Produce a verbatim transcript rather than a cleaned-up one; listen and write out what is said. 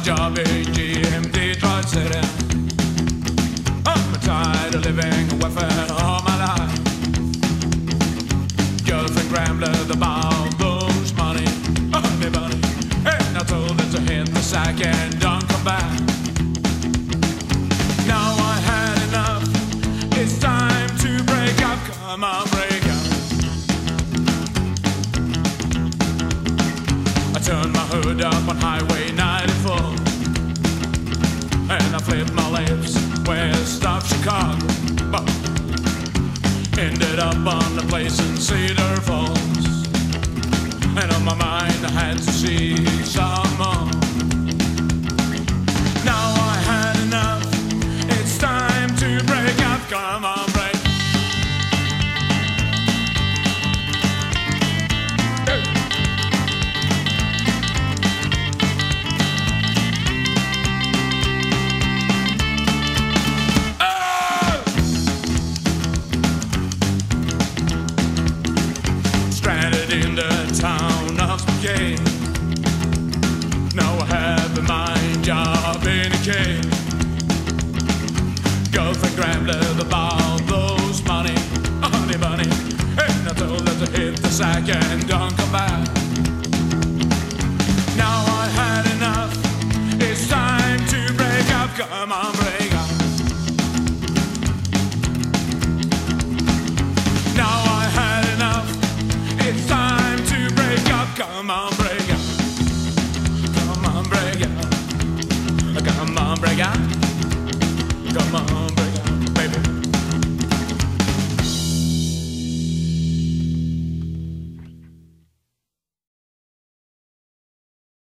job in G M, Detroit City. I'm tired of living a welfare all my life. Girlfriend Grambler, the ball, those money, honey bunny. And I told her to hit the sack and don't come back. Now I had enough, it's time to break up. Come on, break up. I turned my hood up on Highway ninety-four, and I flipped my lips west of Chicago, but ended up on the place in Cedar Falls. And on my mind I had to see some more. Now I had enough, it's time to break up. Come on, break. In the town of Spokane, now I have a mind job in a cave. Girlfriend Grambler, the ball, those money, honey bunny. And I told her to hit the sack and don't come back. Now I had enough, it's time to break up. Come on, break up. Now I had enough, it's time to break up. Come on, break up. Come on, break up. Come on, break up. Come on.